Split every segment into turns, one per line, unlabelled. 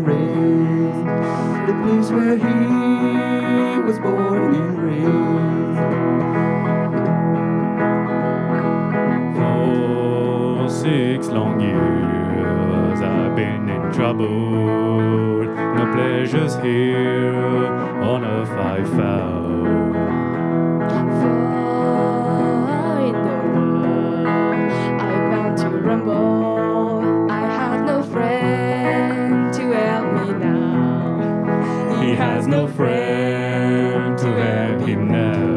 raised, the place where he was born and raised.
For 6 long years I've been in trouble. No pleasures here on earth I found.
Far in the world, I'm bound to rumble. I have no friend to help me now.
He has no friend to help him now.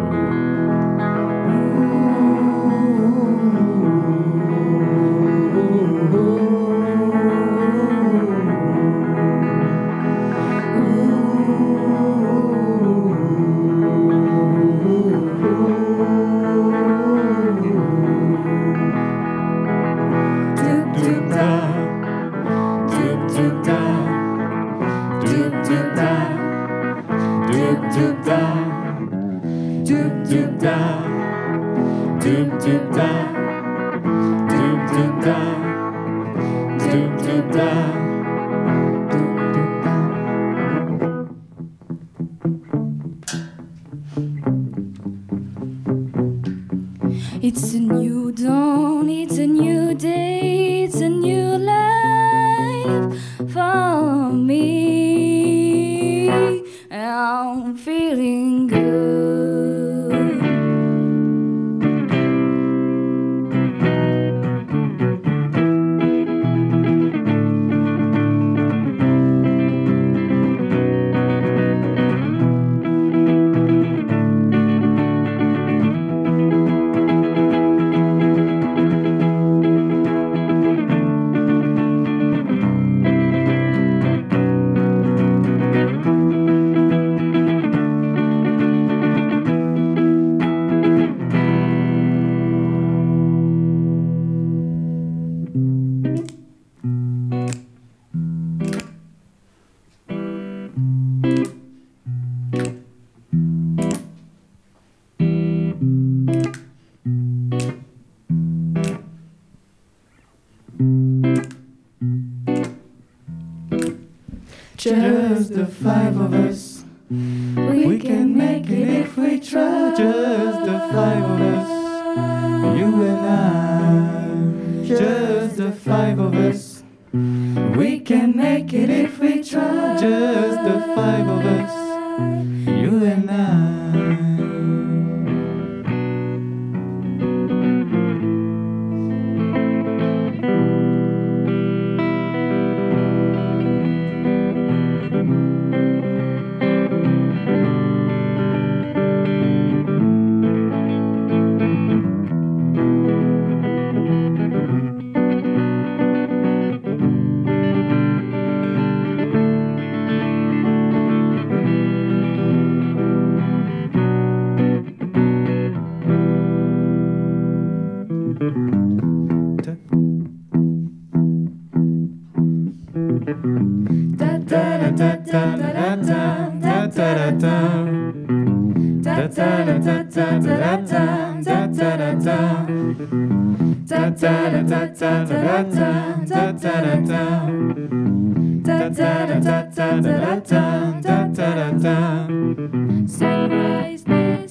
It's a new dawn, it's a new day, it's a new life for me. I'm feeling good.
Just the 5 of us. We can make it if we try. Just the 5 of us. You and I. Just the 5 of us. We can make it if we try. Just the 5 of us. You and I. Sunrise,